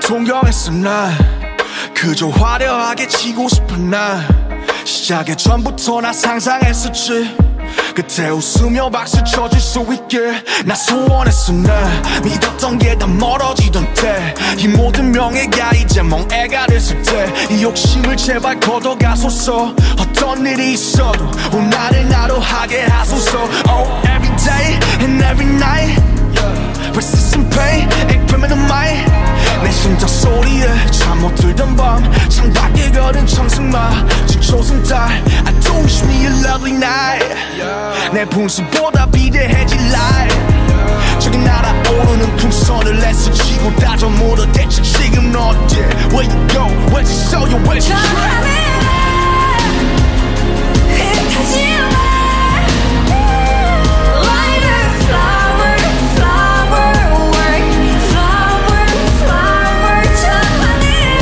존경했어 난 그저 화려하게 치고 싶은 날 시작의 전부터 나 상상했었지 그때 웃으며 박수 쳐줄 수 있게 나 소원했어 날 믿었던 게 다 멀어지던 때 이 모든 명예가 이제 멍해가 됐을 때 이 욕심을 제발 걷어가소서 어떤 일이 있어도 오늘을 나로 하게 하소서 Oh every day and every night Persistent pain and criminal mind 내 심장 소리에 잠 못 들던 밤 창밖에 걸은 청승마 지초승 달 I do wish me a lovely night 내 분수보다 비대해질 life 저기 날아오르는 풍선을 애쓰지고 다져 물어 대체 지금 너 어디 Where you go where'd you show you where'd you try 흩어지는 Light a flower, flower work Flower, flower 저 하늘에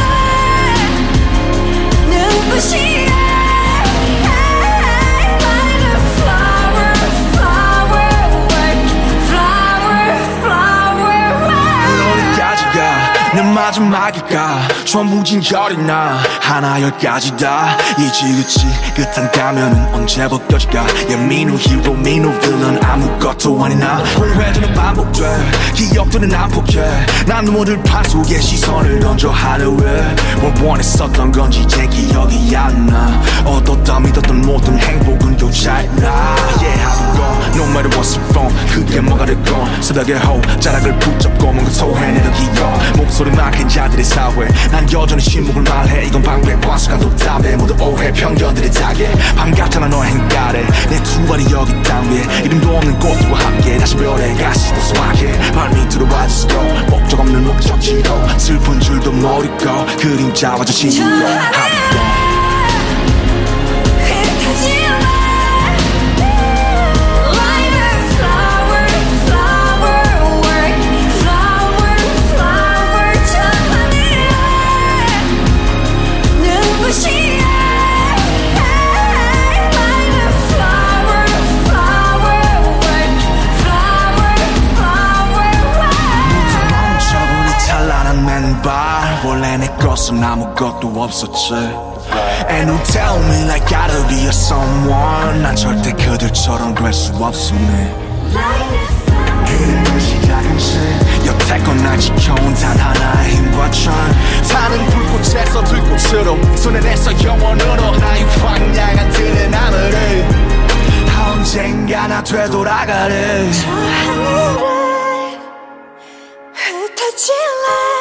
눈부시게 Light a flower, flower work Flower, flower work 너희까지가 내 마지막일까 전부 진결이 나 하나 열까지 다 이지그치 끝한 가면은 언제 벗겨질까 Yeah me no hero me no villain 아무것도 아닌 나 공회전은 반복돼 기억들은 안 포기해 난 눈물을 판 속에 시선을 던져 하루에 뭘 원했었던 건지 이제 기억이 안 나 얻었다 믿었던 모든 행복은 교차했나 Yeah I've gone no matter what's wrong 그게 뭐가 됐건 새벽에 호자락을 붙잡고 뭔가 토해내는 기억 목소리만 큰 자들의 사회 난 여전히 침묵을 말해 이건 방패 과수간도 담배 모두 오해 편견들의 타겟 반갑잖아 너의 행가래 내 두 발이 여기 땅 위에 이름도 없는 꽃과 함께 다시 별에 가시고 소확해 발밑으로 와주시고 목적 없는 목적지로 슬픈 줄도 모르고 그림자와 저 친구로 원래 내 것은 아무것도 없었지 And who tell me I gotta be a someone 난 절대 그들처럼 될 수 없음네 그림을 시작은 신 여태껏 날 지켜온 단 하나의 힘과 천 타는 불꽃에서 들꽃으로 손에 내서 영원으로 나의 황량한 들의 나무를 언젠가 나 되돌아가래 저 하늘을 흩어질래